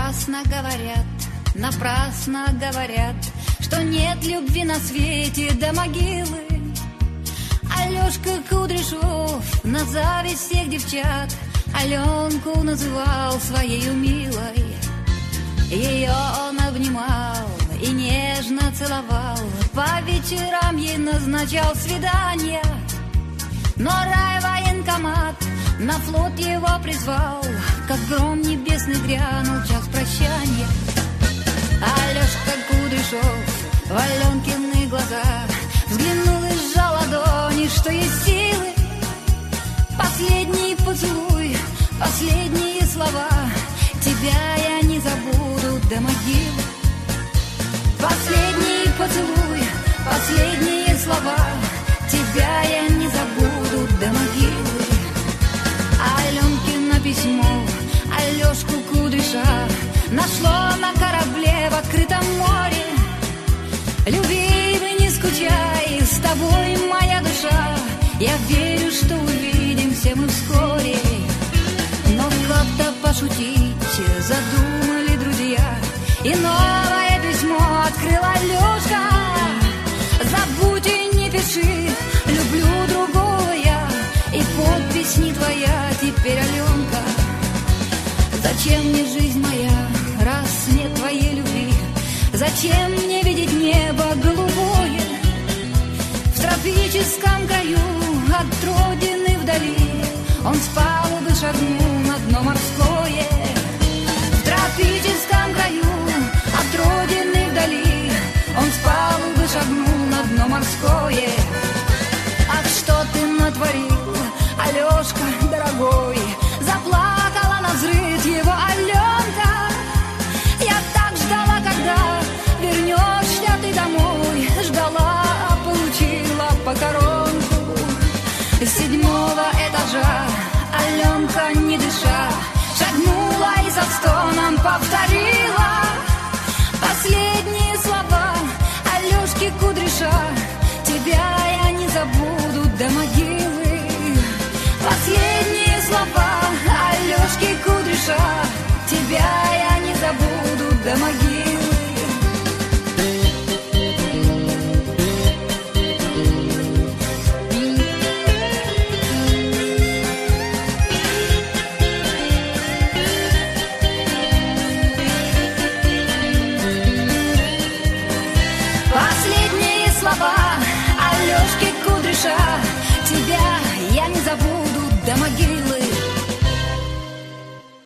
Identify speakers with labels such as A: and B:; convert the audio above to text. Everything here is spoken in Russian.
A: Напрасно говорят, что нет любви на свете до могилы. Алёшка Кудряшов на зависть всех девчат Аленку называл своею милой. Ее он обнимал и нежно целовал, по вечерам ей назначал свидания. Но райвоенкомат на флот его призвал, как гром небесный грянул час прощания. Алёшка Кудряшов в Аленкины глаза взглянул и сжал ладони, что есть силы. Последний поцелуй, последние слова, тебя я не забуду до могилы. Последний поцелуй, последние слова, тебя я не забуду до могилы. Аленкино письмо Алёшку Кудряша нашло на корабле в открытом море. Любимый, не скучай, с тобой моя душа, я верю, что увидимся мы вскоре. Но как-то пошутить задумали друзья, и новое письмо открыл Алёшка. Забудь и не пиши, люблю другого я, и подпись не твоя теперь, Аленка. Зачем мне жизнь моя, раз нет твоей любви? Зачем мне видеть небо голубое в тропическом краю от родины вдали? Он с палубы шагнул на дно морское. В тропическом краю от родины вдали он с палубы шагнул на дно морское. Ах, что ты натворил, Алёшка, дорогой? Заплакала навзрыд его Аленка. Я так ждала, когда вернешься ты домой. Ждала, а получила покоронку. С 7-го этажа Аленка, не дыша, шагнула и со стоном повторила последние слова Алёшки Кудряша. Тебя я не забуду до могилы. Последние слова Алёшки Кудряша, тебя я не забуду до могилы.